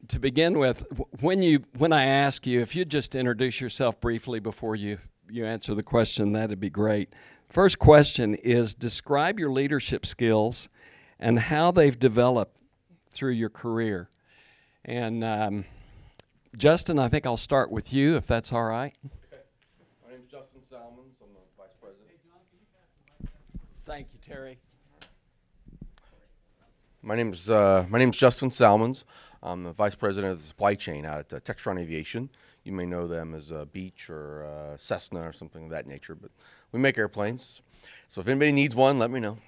to begin with, when I ask you, if you'd just introduce yourself briefly before you answer the question, that'd be great. First question is describe your leadership skills and how they've developed through your career. And Justin, I think I'll start with you, if that's all right. Okay. My name's Justin Salmons. I'm the Vice President. Thank you, Terry. My name's Justin Salmons. I'm the Vice President of the Supply Chain out at Textron Aviation. You may know them as Beech or Cessna or something of that nature, but we make airplanes. So if anybody needs one, let me know.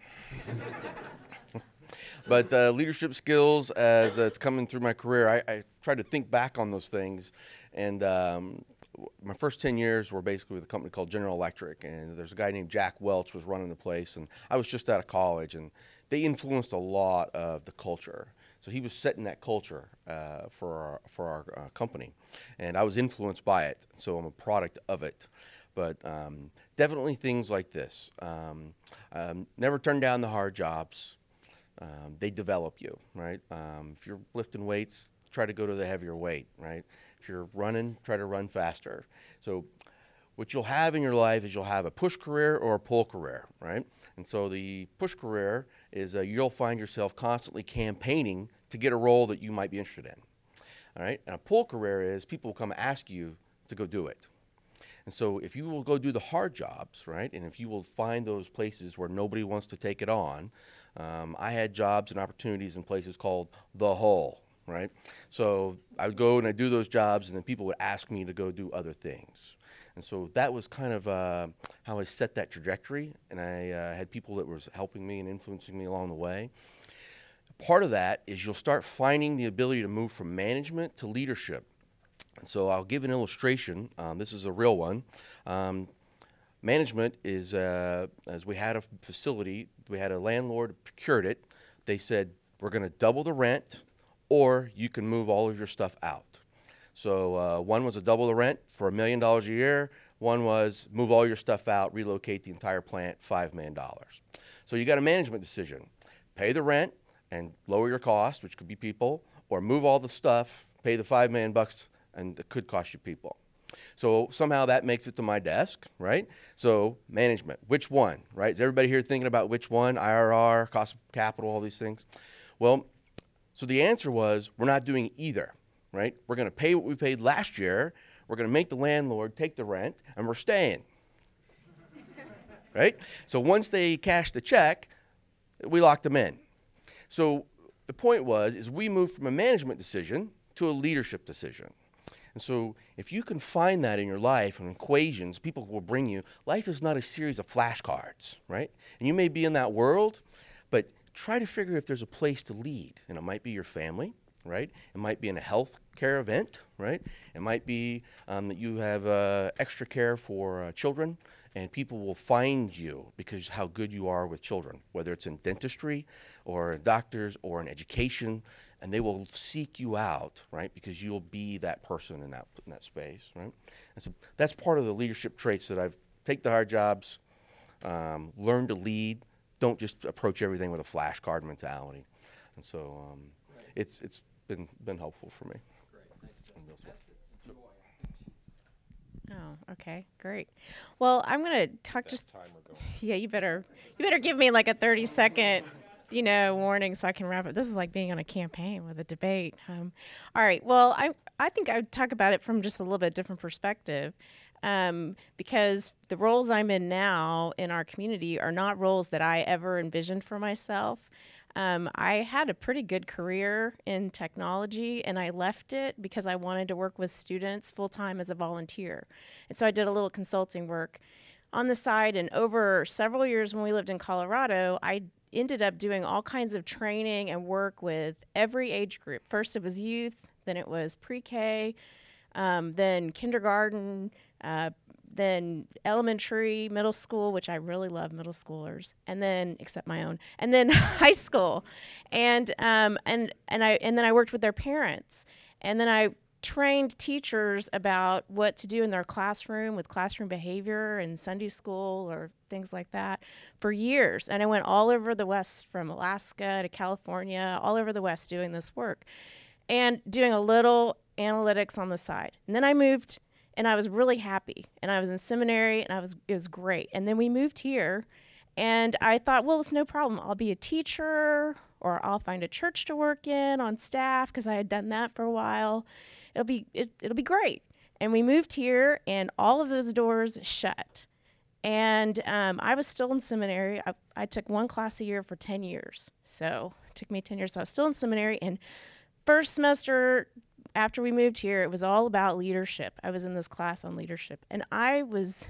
But leadership skills, as it's coming through my career, I try to think back on those things. And my first 10 years were basically with a company called General Electric. And there's a guy named Jack Welch was running the place. And I was just out of college. And they influenced a lot of the culture. So he was setting that culture for our company. And I was influenced by it. So I'm a product of it. But definitely things like this. Never turn down the hard jobs. They develop you, right? If you're lifting weights, try to go to the heavier weight, right? If you're running, try to run faster. So what you'll have in your life is you'll have a push career or a pull career, right? And so the push career is you'll find yourself constantly campaigning to get a role that you might be interested in, all right? And a pull career is people will come ask you to go do it. And so if you will go do the hard jobs, right, and if you will find those places where nobody wants to take it on, I had jobs and opportunities in places called the Hole, right? So I would go and I'd do those jobs, and then people would ask me to go do other things. And so that was kind of how I set that trajectory, and I had people that was helping me and influencing me along the way. Part of that is you'll start finding the ability to move from management to leadership. And so I'll give an illustration. This is a real one. Management is, as we had a facility, we had a landlord procured it. They said, we're going to double the rent, or you can move all of your stuff out. So one was a double the rent for $1 million a year. One was move all your stuff out, relocate the entire plant, $5 million. So you got a management decision. Pay the rent and lower your cost, which could be people, or move all the stuff, pay the $5 million, and it could cost you people. So somehow that makes it to my desk, right? So management, which one, right? Is everybody here thinking about which one? IRR, cost of capital, all these things? Well, so the answer was we're not doing either, right? We're going to pay what we paid last year. We're going to make the landlord take the rent, and we're staying, right? So once they cashed the check, we locked them in. So the point is we moved from a management decision to a leadership decision. And so if you can find that in your life and equations, people will bring you, life is not a series of flashcards, right? And you may be in that world, but try to figure if there's a place to lead. And it might be your family, right? It might be in a health care event, right? It might be that you have extra care for children, and people will find you because how good you are with children, whether it's in dentistry or doctors or in education. And they will seek you out, right? Because you'll be that person in that space, right? And so that's part of the leadership traits that I've take the hard jobs, learn to lead. Don't just approach everything with a flashcard mentality. And so it's been helpful for me. Great, thanks, Oh, okay, great. Well, I'm gonna talk just. Timer going. Yeah, you better give me like a 30-second, warning so I can wrap up. This is like being on a campaign with a debate. All right. Well, I think I would talk about it from just a little bit different perspective, because the roles I'm in now in our community are not roles that I ever envisioned for myself. I had a pretty good career in technology, and I left it because I wanted to work with students full-time as a volunteer. And so I did a little consulting work on the side, and over several years when we lived in Colorado, I ended up doing all kinds of training and work with every age group. First it was youth, then it was pre-K, then kindergarten, then elementary, middle school, which I really love middle schoolers, and then except my own, and then high school, and then I worked with their parents, and then I trained teachers about what to do in their classroom with classroom behavior and Sunday school or things like that for years. And I went all over the West, from Alaska to California, all over the West doing this work. and doing a little analytics on the side. And then I moved, and I was really happy. And I was in seminary, and it was great. And then we moved here, and I thought, well, it's no problem. I'll be a teacher, or I'll find a church to work in on staff, because I had done that for a while. It'll be great. And we moved here, and all of those doors shut. And I was still in seminary. I took one class a year for 10 years. So it took me 10 years. So I was still in seminary. And first semester after we moved here, it was all about leadership. I was in this class on leadership. And I was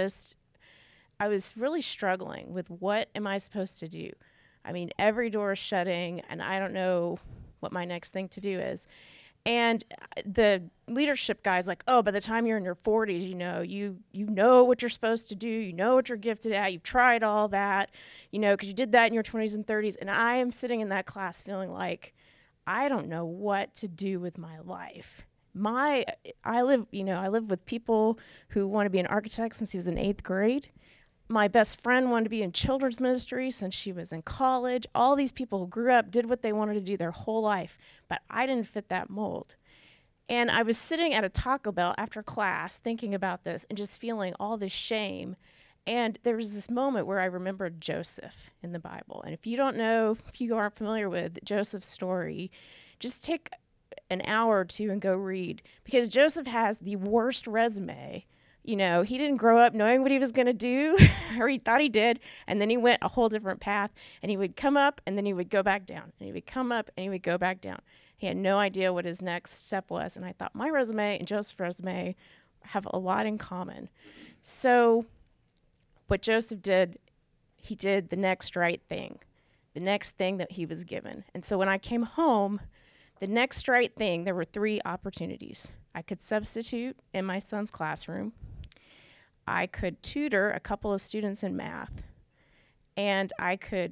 really struggling with, what am I supposed to do? I mean, every door is shutting, and I don't know what my next thing to do is. And the leadership guy's like, oh, by the time you're in your 40s, you know what you're supposed to do. You know what you're gifted at. You've tried all that, because you did that in your 20s and 30s. And I am sitting in that class feeling like, I don't know what to do with my life. I live with people who want to be an architect since he was in 8th grade. My best friend wanted to be in children's ministry since she was in college. All these people who grew up, did what they wanted to do their whole life, but I didn't fit that mold. And I was sitting at a Taco Bell after class thinking about this and just feeling all this shame. And there was this moment where I remembered Joseph in the Bible. And if you aren't familiar with Joseph's story, just take an hour or two and go read, because Joseph has the worst resume. He didn't grow up knowing what he was going to do, or he thought he did, and then he went a whole different path, and he would come up, and then he would go back down, and he would come up, and he would go back down. He had no idea what his next step was, and I thought my resume and Joseph's resume have a lot in common. So what Joseph did, he did the next right thing, the next thing that he was given. And so when I came home, the next right thing, there were 3 opportunities. I could substitute in my son's classroom. I could tutor a couple of students in math, and I could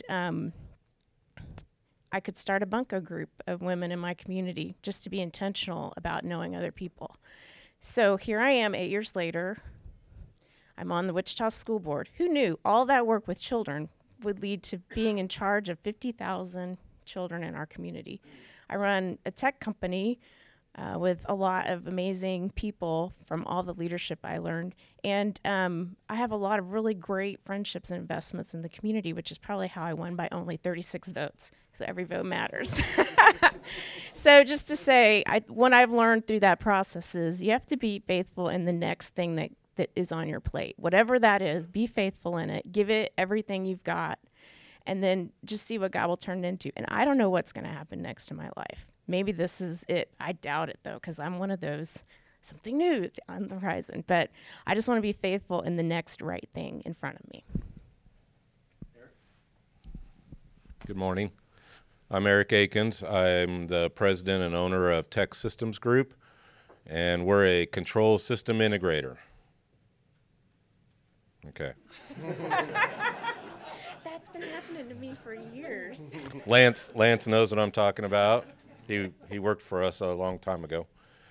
start a bunco group of women in my community, just to be intentional about knowing other people. So here I am 8 years later. I'm on the Wichita School Board. Who knew all that work with children would lead to being in charge of 50,000 children in our community? I run a tech company with a lot of amazing people from all the leadership I learned. And I have a lot of really great friendships and investments in the community, which is probably how I won by only 36 votes. So every vote matters. So just to say, what I've learned through that process is you have to be faithful in the next thing that is on your plate. Whatever that is, be faithful in it. Give it everything you've got. And then just see what God will turn it into. And I don't know what's going to happen next in my life. Maybe this is it. I doubt it, though, because I'm one of those, something new on the horizon. But I just want to be faithful in the next right thing in front of me. Good morning. I'm Eric Akins. I'm the president and owner of Tech Systems Group, and we're a control system integrator. Okay. That's been happening to me for years. Lance knows what I'm talking about. He worked for us a long time ago.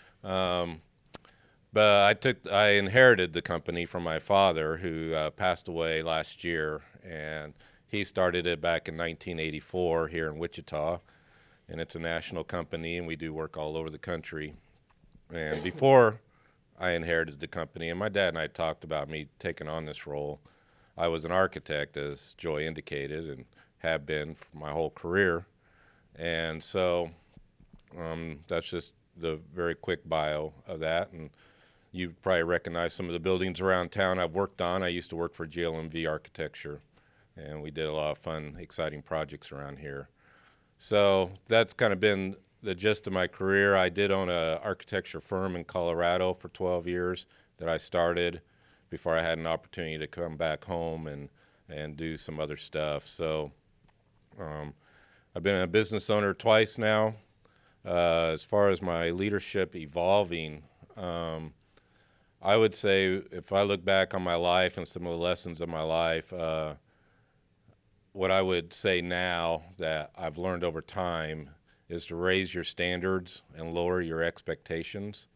But I inherited the company from my father, who passed away last year, and he started it back in 1984 here in Wichita, and it's a national company, and we do work all over the country. And before I inherited the company, and my dad and I talked about me taking on this role, I was an architect, as Joy indicated, and have been for my whole career. And so that's just the very quick bio of that. And you probably recognize some of the buildings around town I've worked on. I used to work for GLMV Architecture, and we did a lot of fun, exciting projects around here. So that's kind of been the gist of my career. I did own an architecture firm in Colorado for 12 years that I started before I had an opportunity to come back home and do some other stuff. So I've been a business owner twice now. As far as my leadership evolving, I would say if I look back on my life and some of the lessons of my life, what I would say now that I've learned over time is to raise your standards and lower your expectations,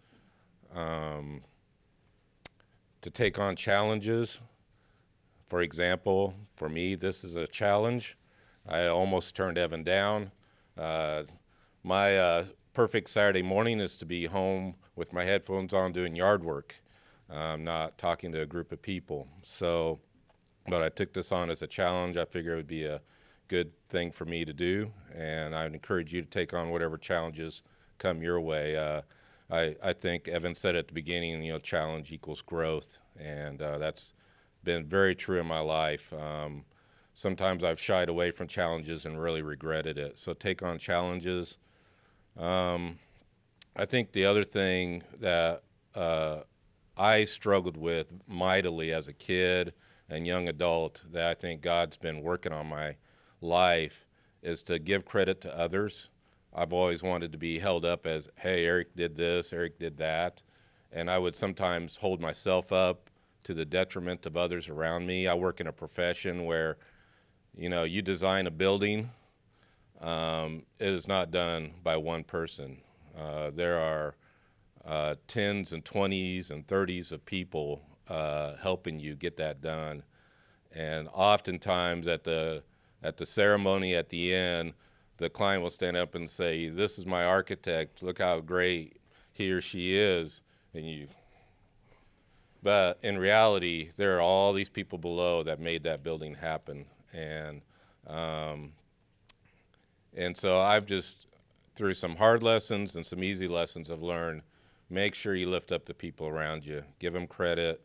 to take on challenges. For example, for me, this is a challenge. I almost turned Evan down. My perfect Saturday morning is to be home with my headphones on doing yard work, not talking to a group of people. So, but I took this on as a challenge. I figured it would be a good thing for me to do, and I would encourage you to take on whatever challenges come your way. I think Evan said at the beginning, challenge equals growth, and that's been very true in my life. Sometimes I've shied away from challenges and really regretted it. So take on challenges. I think the other thing that I struggled with mightily as a kid and young adult that I think God's been working on my life is to give credit to others. I've always wanted to be held up as, hey, Eric did this, Eric did that. And I would sometimes hold myself up to the detriment of others around me. I work in a profession where, you design a building. It is not done by one person. There are tens and 20s and 30s of people helping you get that done. And oftentimes at the ceremony at the end, the client will stand up and say, "This is my architect. Look how great he or she is." But in reality, there are all these people below that made that building happen. And so I've just, through some hard lessons and some easy lessons, I've learned, make sure you lift up the people around you, give them credit,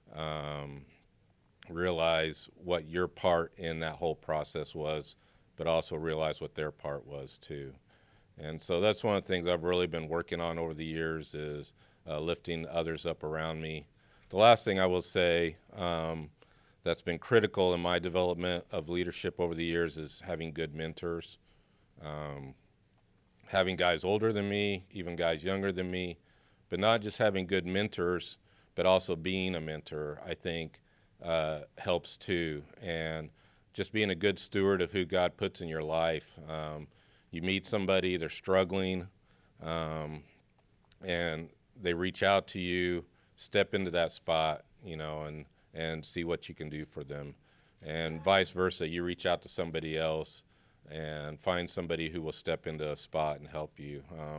realize what your part in that whole process was, but also realize what their part was too. And so that's one of the things I've really been working on over the years is lifting others up around me. The last thing I will say that's been critical in my development of leadership over the years is having good mentors. Having guys older than me, even guys younger than me, but not just having good mentors, but also being a mentor, I think helps too. And just being a good steward of who God puts in your life. You meet somebody, they're struggling, and they reach out to you, step into that spot, and see what you can do for them. And vice versa, you reach out to somebody else and find somebody who will step into a spot and help you.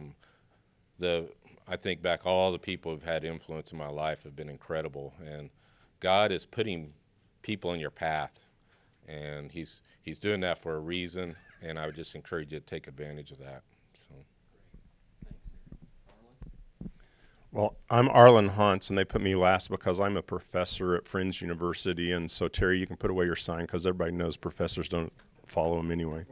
I think back, all the people who've had influence in my life have been incredible, and God is putting people in your path, and He's doing that for a reason, and I would just encourage you to take advantage of that. Well, I'm Arlen Huntz, and they put me last because I'm a professor at Friends University, and so Terry, you can put away your sign because everybody knows professors don't follow them anyway.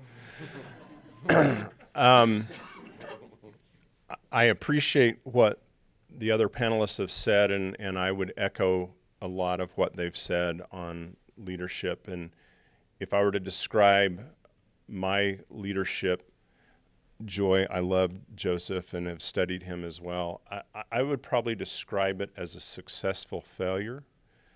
I appreciate what the other panelists have said, and I would echo a lot of what they've said on leadership. And if I were to describe my leadership, Joy, I love Joseph and have studied him as well. I would probably describe it as a successful failure.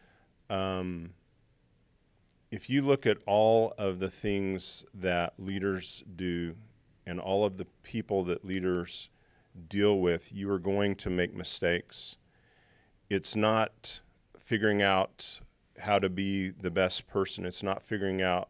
If you look at all of the things that leaders do and all of the people that leaders deal with, you are going to make mistakes. It's not figuring out how to be the best person. It's not figuring out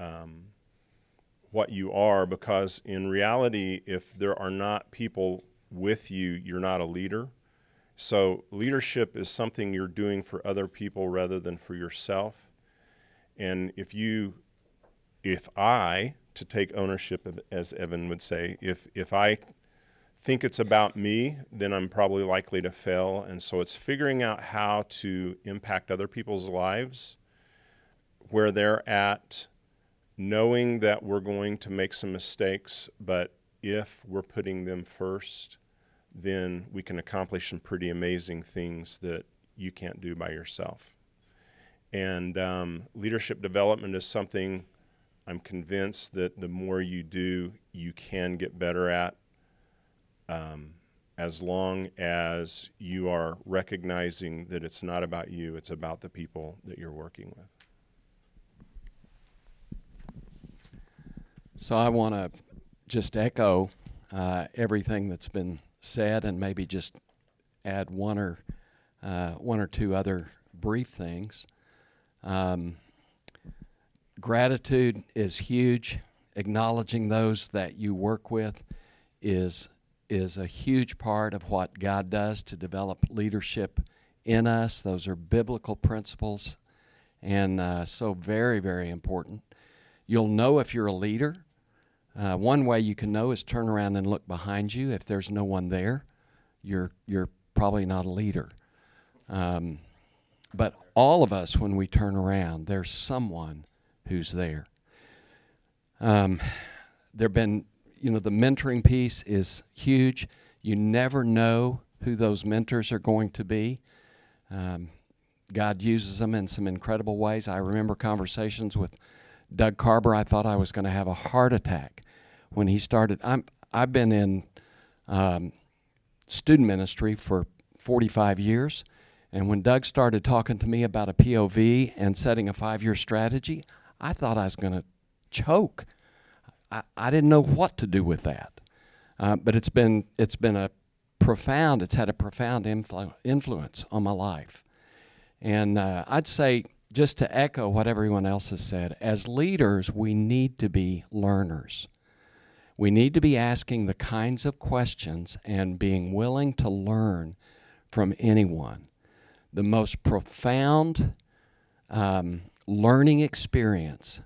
what you are, because in reality, if there are not people with you, you're not a leader. So leadership is something you're doing for other people rather than for yourself. And if I, to take ownership of, as Evan would say, if I think it's about me, then I'm probably likely to fail. And so it's figuring out how to impact other people's lives where they're at, knowing that we're going to make some mistakes, but if we're putting them first, then we can accomplish some pretty amazing things that you can't do by yourself. And leadership development is something I'm convinced that the more you do, you can get better at, as long as you are recognizing that it's not about you, it's about the people that you're working with. So I want to just echo everything that's been said, and maybe just add one or two other brief things. Gratitude is huge. Acknowledging those that you work with is is a huge part of what God does to develop leadership in us. Those are biblical principles, and so very, very important. You'll know if you're a leader. One way you can know is turn around and look behind you. If there's no one there, you're probably not a leader. But all of us, when we turn around, there's someone who's there. There've been, the mentoring piece is huge. You never know who those mentors are going to be. God uses them in some incredible ways. I remember conversations with Doug Carver. I thought I was going to have a heart attack when he started. I've been in student ministry for 45 years, and when Doug started talking to me about a POV and setting a 5-year strategy, I thought I was going to choke. I didn't know what to do with that. But it's had a profound influence on my life. And I'd say, just to echo what everyone else has said, as leaders, we need to be learners. We need to be asking the kinds of questions and being willing to learn from anyone. The most profound learning experience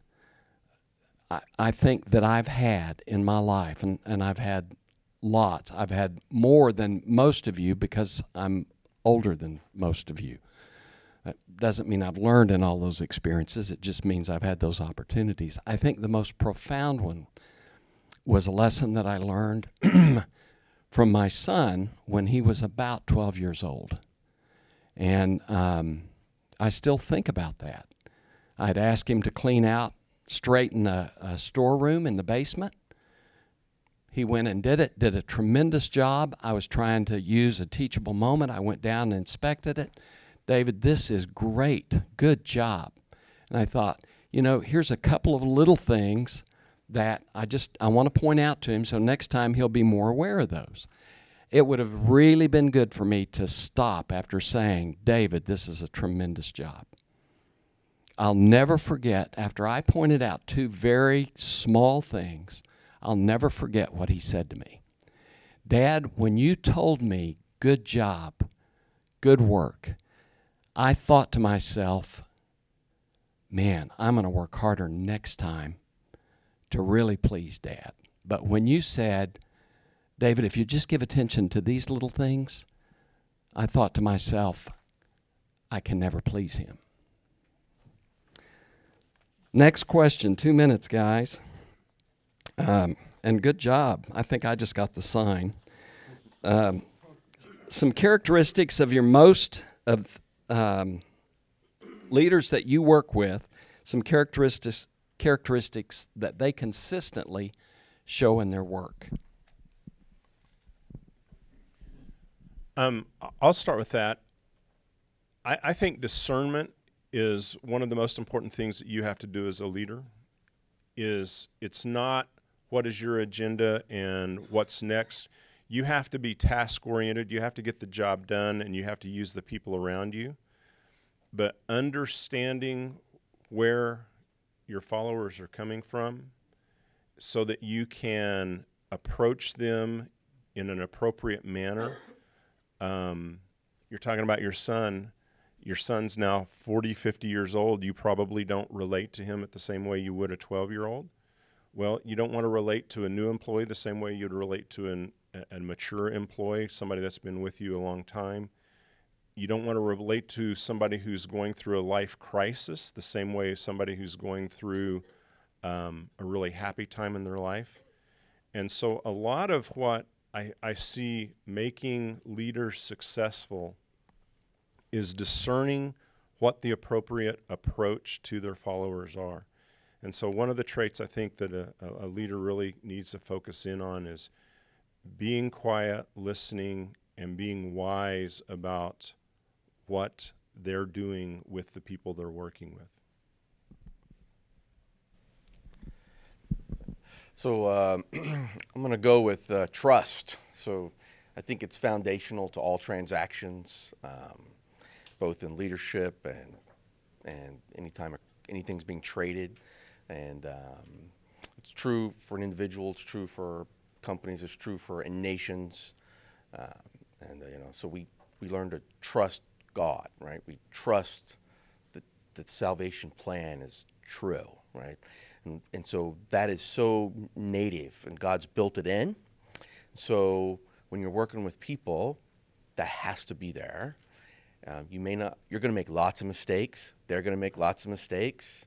I think that I've had in my life, and I've had lots. I've had more than most of you because I'm older than most of you. That doesn't mean I've learned in all those experiences. It just means I've had those opportunities. I think the most profound one was a lesson that I learned from my son when he was about 12 years old. And I still think about that. I'd ask him to straighten a storeroom in the basement. He went and did a tremendous job. I was trying to use a teachable moment. I went down and inspected it. David, this is great. Good job. And I thought, here's a couple of little things that I want to point out to him so next time he'll be more aware of those. It would have really been good for me to stop after saying, David, this is a tremendous job. I'll never forget, after I pointed out 2 very small things, I'll never forget what he said to me. Dad, when you told me, good job, good work, I thought to myself, man, I'm going to work harder next time to really please Dad. But when you said, David, if you just give attention to these little things, I thought to myself, I can never please him. Next question, 2 minutes, guys. And good job. I think I just got the sign. Some characteristics of leaders that you work with, some characteristics that they consistently show in their work. I'll start with that. I think discernment is one of the most important things that you have to do as a leader. It's not what is your agenda and what's next. You have to be task-oriented. You have to get the job done, and you have to use the people around you. But understanding where your followers are coming from so that you can approach them in an appropriate manner. You're talking about your son. Your son's now 40, 50 years old. You probably don't relate to him at the same way you would a 12-year-old. Well, you don't want to relate to a new employee the same way you'd relate to a mature employee, somebody that's been with you a long time. You don't want to relate to somebody who's going through a life crisis the same way as somebody who's going through a really happy time in their life. And so a lot of what I see making leaders successful is discerning what the appropriate approach to their followers are. And so one of the traits I think that a leader really needs to focus in on is being quiet, listening, and being wise about what they're doing with the people they're working with. So I'm going to go with trust. So I think it's foundational to all transactions, both in leadership and anytime anything's being traded. And it's true for an individual. It's true for companies. It's true for in nations, so we learn to trust God, right? We trust that the salvation plan is true, right? And so that is so native, and God's built it in. So when you're working with people, that has to be there. You're going to make lots of mistakes. They're going to make lots of mistakes.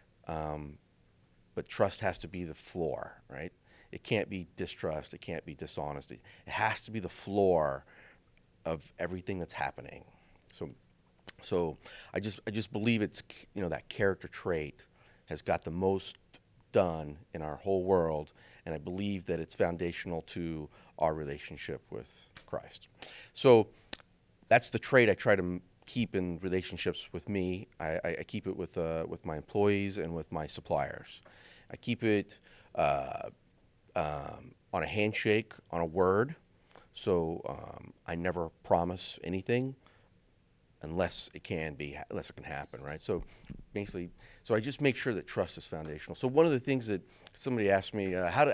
But trust has to be the floor, right? It can't be distrust. It can't be dishonesty. It has to be the floor of everything that's happening. So I just believe it's, that character trait has got the most done in our whole world, and I believe that it's foundational to our relationship with Christ. So that's the trait I try to keep in relationships with me. I keep it with my employees and with my suppliers. I keep it on a handshake, on a word. So I never promise anything unless it can happen, right? So basically, I just make sure that trust is foundational. So one of the things that somebody asked me, how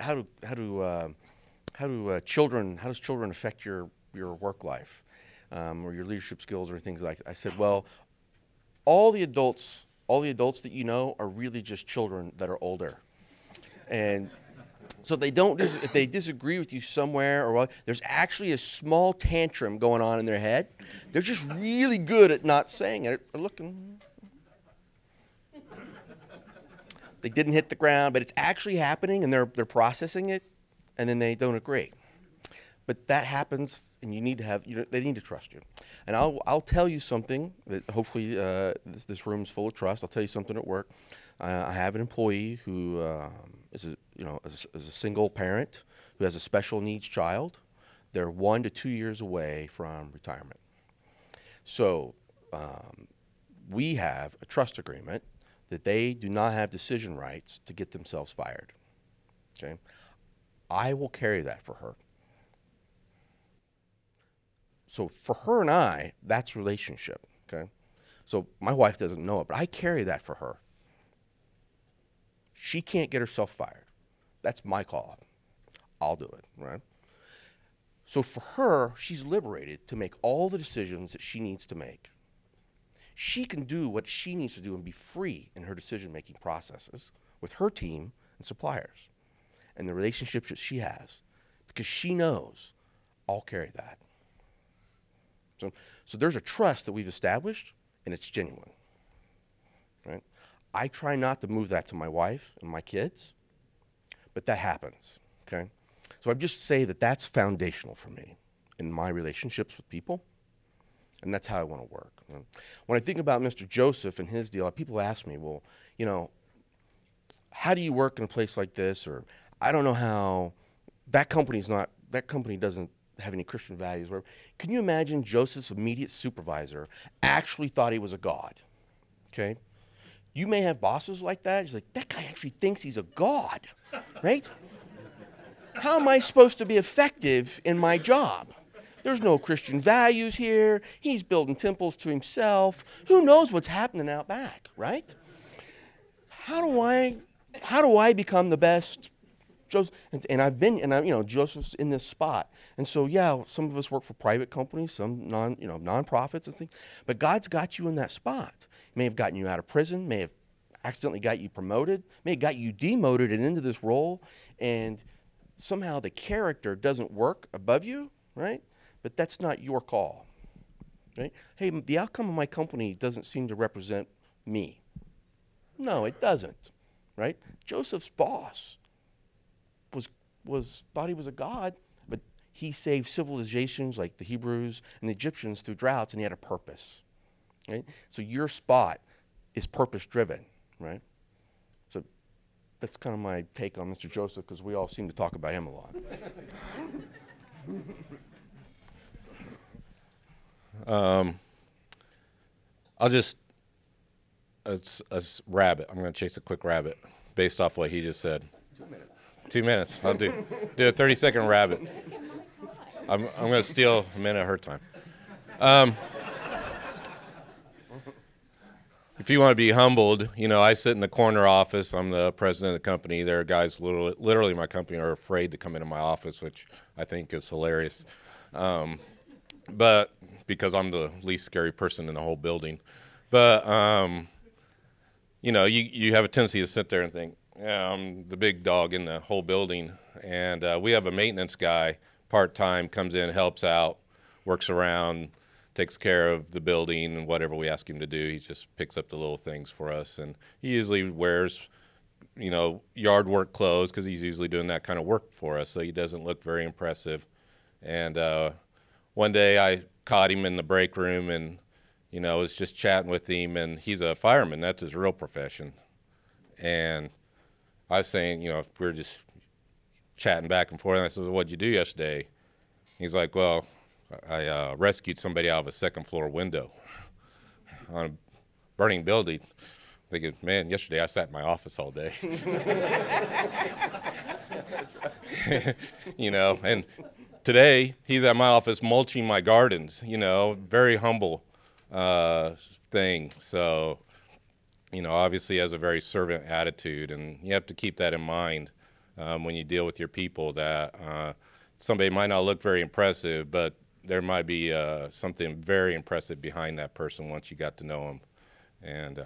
does children affect your work life, or your leadership skills, or things like that? I said, well, all the adults that you know are really just children that are older, and so if they disagree with you somewhere, or there's actually a small tantrum going on in their head, they're just really good at not saying it, or looking. They didn't hit the ground, but it's actually happening, and they're processing it, and then they don't agree. But that happens, and you need to they need to trust you. And I'll tell you something that hopefully this room's full of trust. I'll tell you something at work. I have an employee who is a single parent who has a special needs child. They're 1 to 2 years away from retirement. So we have a trust agreement that they do not have decision rights to get themselves fired. Okay, I will carry that for her. So for her and I, that's relationship. Okay, so my wife doesn't know it, but I carry that for her. She can't get herself fired. That's my call. I'll do it, right? So for her, she's liberated to make all the decisions that she needs to make. She can do what she needs to do and be free in her decision-making processes with her team and suppliers and the relationships that she has, because she knows I'll carry that. So there's a trust that we've established, and it's genuine, right? I try not to move that to my wife and my kids, but that happens, okay? So I just say that that's foundational for me in my relationships with people, and that's how I want to work. When I think about Mr. Joseph and his deal, people ask me, well, how do you work in a place like this? Or I don't know how, that company doesn't have any Christian values. Can you imagine Joseph's immediate supervisor actually thought he was a god, okay? You may have bosses like that. He's like, that guy actually thinks he's a god, right? How am I supposed to be effective in my job? There's no Christian values here. He's building temples to himself. Who knows what's happening out back, right? How do I become the best Joseph? And Joseph's in this spot. And so, yeah, some of us work for private companies, some nonprofits and things. But God's got you in that spot. May have gotten you out of prison, may have accidentally got you promoted, may have got you demoted and into this role, and somehow the character doesn't work above you, right? But that's not your call, right? Hey, the outcome of my company doesn't seem to represent me. No, it doesn't, right? Joseph's boss thought he was a god, but he saved civilizations like the Hebrews and the Egyptians through droughts, and he had a purpose. Right? So your spot is purpose-driven, right? So that's kind of my take on Mr. Joseph, because we all seem to talk about him a lot. It's a rabbit. I'm going to chase a quick rabbit based off what he just said. 2 minutes. I'll do a 30-second rabbit. I'm going to steal a minute of her time. if you want to be humbled, I sit in the corner office. I'm the president of the company. There are guys literally in my company are afraid to come into my office, which I think is hilarious. But because I'm the least scary person in the whole building. But, you have a tendency to sit there and think, yeah, I'm the big dog in the whole building. And we have a maintenance guy, part-time, comes in, helps out, works around, takes care of the building and whatever we ask him to do. He just picks up the little things for us. And he usually wears, yard work clothes because he's usually doing that kind of work for us. So he doesn't look very impressive. And one day I caught him in the break room and, was just chatting with him. And he's a fireman. That's his real profession. And I was saying, if we're just chatting back and forth, and I said, well, what'd you do yesterday? He's like, well, I rescued somebody out of a second-floor window on a burning building. Thinking, man, yesterday I sat in my office all day. And today he's at my office mulching my gardens, very humble thing. So, obviously has a very servant attitude, and you have to keep that in mind when you deal with your people, that somebody might not look very impressive, but there might be something very impressive behind that person once you got to know them. And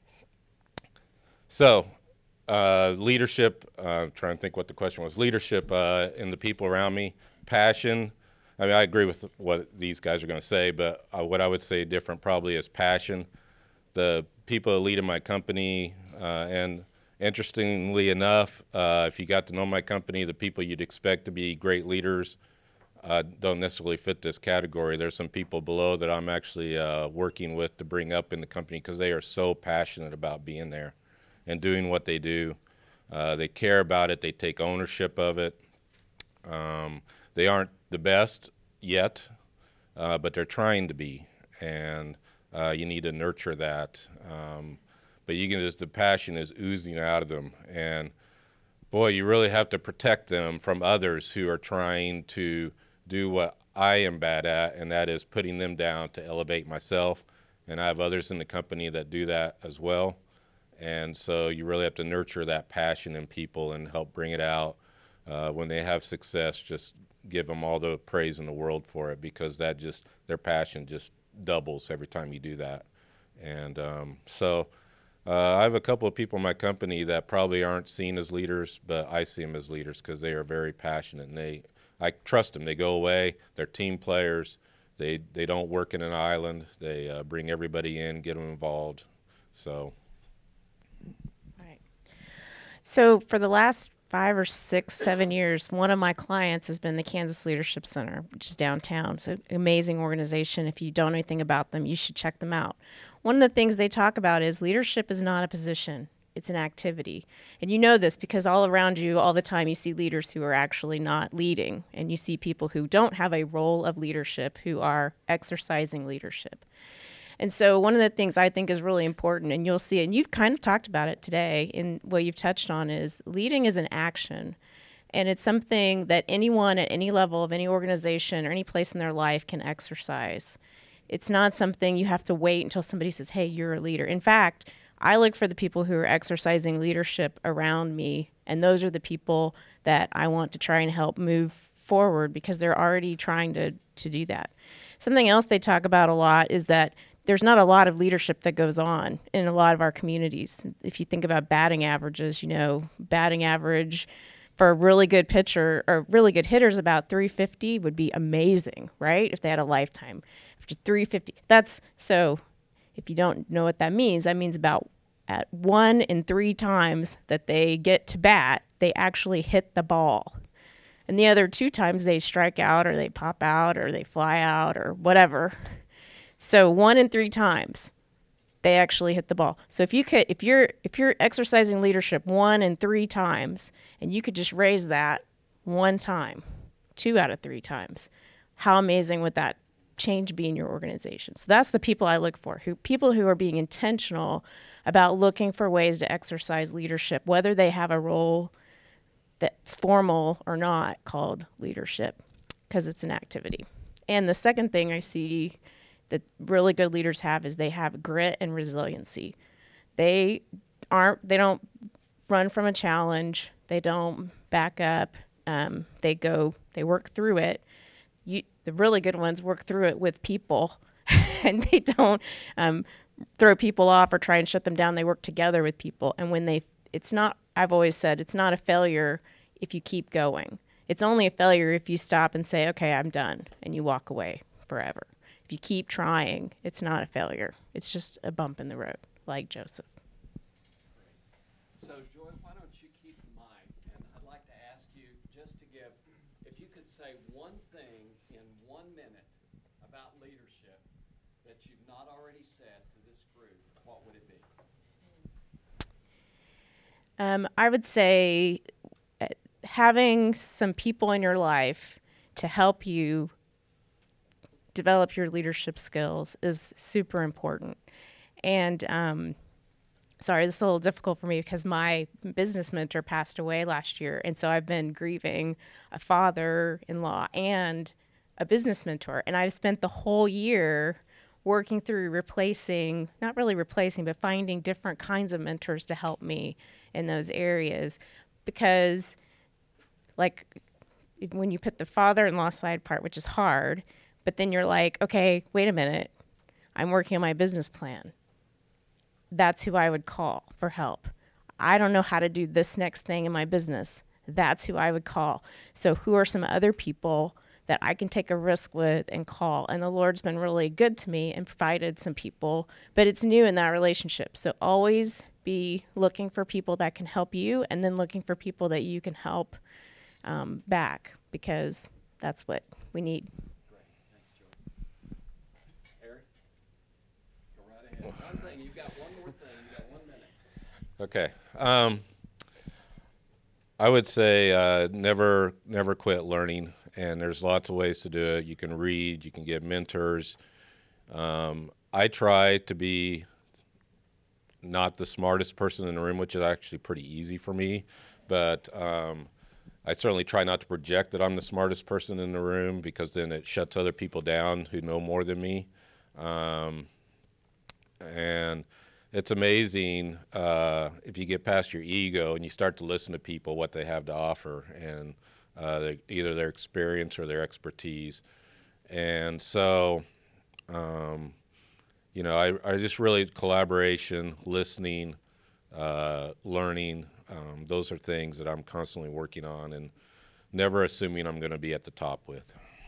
leadership, trying to think what the question was. Leadership in the people around me, passion. I mean, I agree with what these guys are going to say, but what I would say different probably is passion. The people that lead in my company, and interestingly enough, if you got to know my company, the people you'd expect to be great leaders don't necessarily fit this category. There's some people below that I'm actually working with to bring up in the company because they are so passionate about being there and doing what they do. They care about it. They take ownership of it. They aren't the best yet, but they're trying to be, and you need to nurture that. But the passion is oozing out of them, and boy, you really have to protect them from others who are trying to do what I am bad at, and that is putting them down to elevate myself. And I have others in the company that do that as well. And so you really have to nurture that passion in people and help bring it out. When they have success, just give them all the praise in the world for it, because their passion just doubles every time you do that. And I have a couple of people in my company that probably aren't seen as leaders, but I see them as leaders because they are very passionate, and I trust them. They go away. They're team players. They don't work in an island. They bring everybody in, get them involved. So. Right. So for the last 5 or 6, 7 years, one of my clients has been the Kansas Leadership Center, which is downtown. It's an amazing organization. If you don't know anything about them, you should check them out. One of the things they talk about is leadership is not a position. It's an activity. And you know this because all around you, all the time, you see leaders who are actually not leading. And you see people who don't have a role of leadership who are exercising leadership. And so one of the things I think is really important, and you'll see, and you've kind of talked about it today in what you've touched on, is leading is an action. And it's something that anyone at any level of any organization or any place in their life can exercise. It's not something you have to wait until somebody says, hey, you're a leader. In fact, I look for the people who are exercising leadership around me, and those are the people that I want to try and help move forward because they're already trying to do that. Something else they talk about a lot is that there's not a lot of leadership that goes on in a lot of our communities. If you think about batting averages, batting average for a really good pitcher or really good hitters about 350 would be amazing, right? If they had a lifetime. 350. So if you don't know what that means about at 1 in 3 times that they get to bat, they actually hit the ball. And the other 2 times they strike out or they pop out or they fly out or whatever. So 1 in 3 times they actually hit the ball. So if you're exercising leadership 1 in 3 times and you could just raise that 1 time, 2 out of 3 times, how amazing would that change be in your organization? So that's the people I look for, people who are being intentional about looking for ways to exercise leadership, whether they have a role that's formal or not called leadership, because it's an activity. And the second thing I see that really good leaders have is they have grit and resiliency. They don't run from a challenge. They don't back up. They work through it. The really good ones work through it with people, and they don't throw people off or try and shut them down. They work together with people. And I've always said, it's not a failure if you keep going. It's only a failure if you stop and say, okay, I'm done, and you walk away forever. If you keep trying, it's not a failure. It's just a bump in the road, like Joseph. So, Joy, why don't you keep the mic? And I'd like to ask you just to give, if you could say one thing in 1 minute about leadership that you've not already said to this group, what would it be? I would say having some people in your life to help you develop your leadership skills is super important. And sorry, this is a little difficult for me because my business mentor passed away last year. And so I've been grieving a father-in-law and a business mentor. And I've spent the whole year working through not really replacing, but finding different kinds of mentors to help me in those areas. Because, like, when you put the father-in-law side part, which is hard, but then you're like, okay, wait a minute, I'm working on my business plan. That's who I would call for help. I don't know how to do this next thing in my business. That's who I would call. So who are some other people that I can take a risk with and call? And the Lord's been really good to me and provided some people, but it's new in that relationship. So always be looking for people that can help you, and then looking for people that you can help back, because that's what we need. Great. Thanks, Joy. Eric, go right ahead. One thing. You've got one more thing. You've got 1 minute. Okay. I would say never quit learning, and there's lots of ways to do it. You can read, you can get mentors. I try to be not the smartest person in the room, which is actually pretty easy for me, but I certainly try not to project that I'm the smartest person in the room, because then it shuts other people down who know more than me. And it's amazing if you get past your ego and you start to listen to people, what they have to offer, and either their experience or their expertise. And so, I just really collaboration, listening, learning. Those are things that I'm constantly working on, and never assuming I'm going to be at the top with.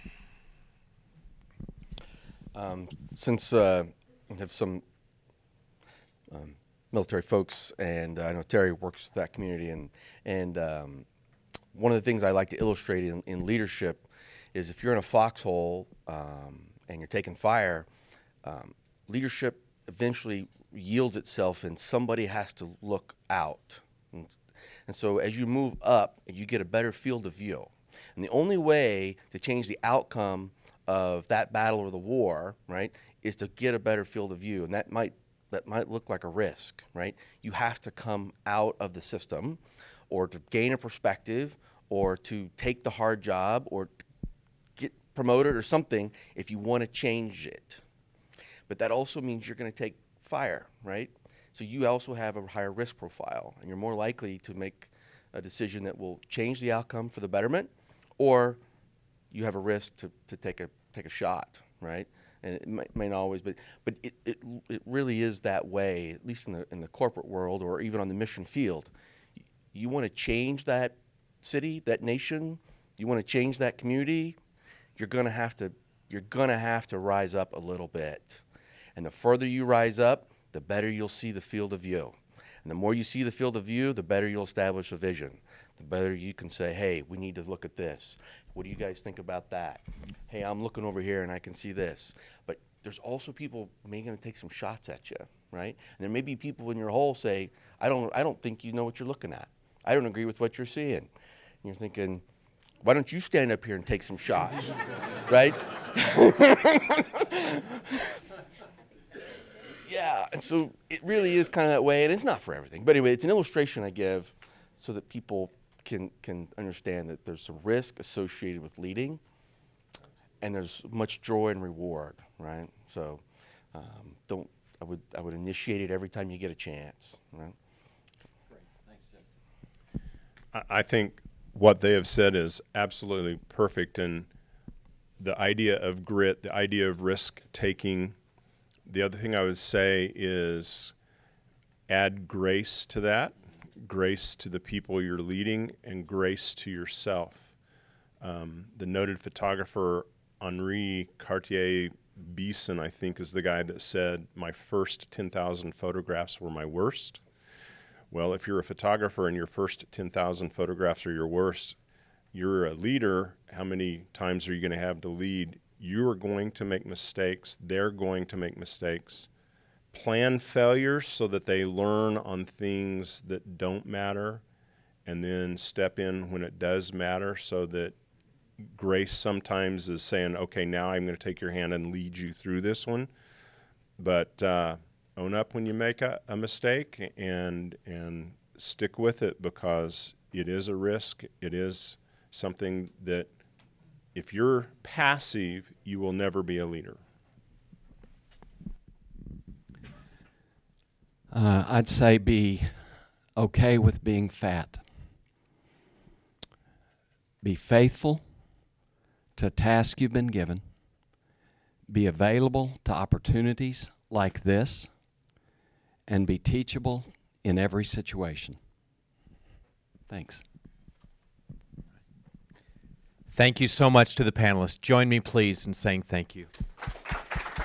Since I have some military folks, and I know Terry works with that community, and one of the things I like to illustrate in leadership is if you're in a foxhole and you're taking fire, leadership eventually yields itself, and somebody has to look out. And so as you move up, you get a better field of view. And the only way to change the outcome of that battle or the war, right, is to get a better field of view. And that might look like a risk, right? You have to come out of the system, or to gain a perspective, or to take the hard job, or get promoted or something if you want to change it. But that also means you're going to take fire, right? So you also have a higher risk profile, and you're more likely to make a decision that will change the outcome for the betterment, or you have a risk to take a shot, right? And it may not always, but it really is that way, at least in the corporate world, or even on the mission field. You want to change that city, that nation, you want to change that community, you're going to have to rise up a little bit. And the further you rise up, the better you'll see the field of view. And the more you see the field of view, the better you'll establish a vision. The better you can say, hey, we need to look at this. What do you guys think about that? Hey, I'm looking over here and I can see this. But there's also people maybe going to take some shots at you, right? And there may be people in your hole say, I don't think you know what you're looking at. I don't agree with what you're seeing. And you're thinking, why don't you stand up here and take some shots, right? Yeah, and so it really is kind of that way, and it's not for everything. But anyway, it's an illustration I give so that people can understand that there's some risk associated with leading, and there's much joy and reward, right? So I would initiate it every time you get a chance, right? Great. Thanks, Justin. I think what they have said is absolutely perfect. And the idea of grit, the idea of risk taking. The other thing I would say is add grace to that, grace to the people you're leading, and grace to yourself. The noted photographer Henri Cartier-Bresson, I think, is the guy that said, my first 10,000 photographs were my worst. Well, if you're a photographer and your first 10,000 photographs are your worst, you're a leader. How many times are you going to have to lead? You are going to make mistakes. They're going to make mistakes. Plan failures so that they learn on things that don't matter, and then step in when it does matter, so that grace sometimes is saying, okay, now I'm going to take your hand and lead you through this one. But own up when you make a mistake, and stick with it, because it is a risk. It is something that if you're passive, you will never be a leader. I'd say be okay with being fat. Be faithful to a task you've been given. Be available to opportunities like this, and be teachable in every situation. Thanks. Thank you so much to the panelists. Join me, please, in saying thank you.